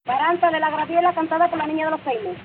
Baranta de la Graviela cantada por la niña de los peines.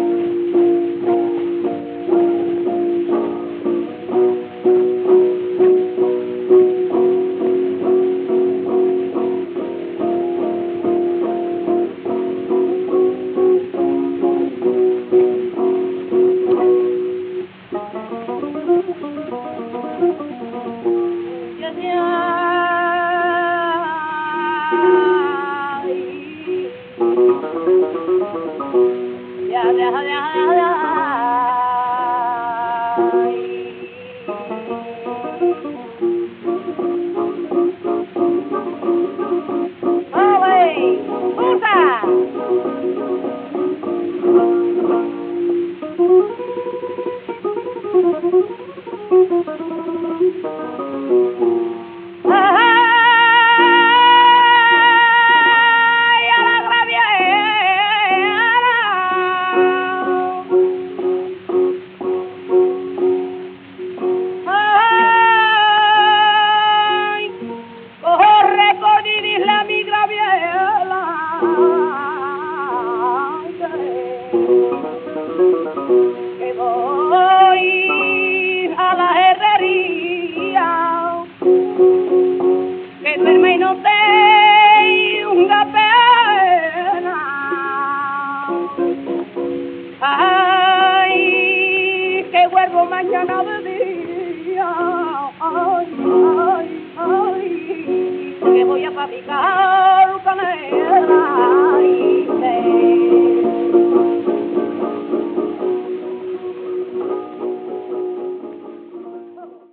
Que voy a la herrería, que duerme y no tenga pena. Ay, que vuelvo mañana de día. Ay, ay, ay, que voy a fabricar canela.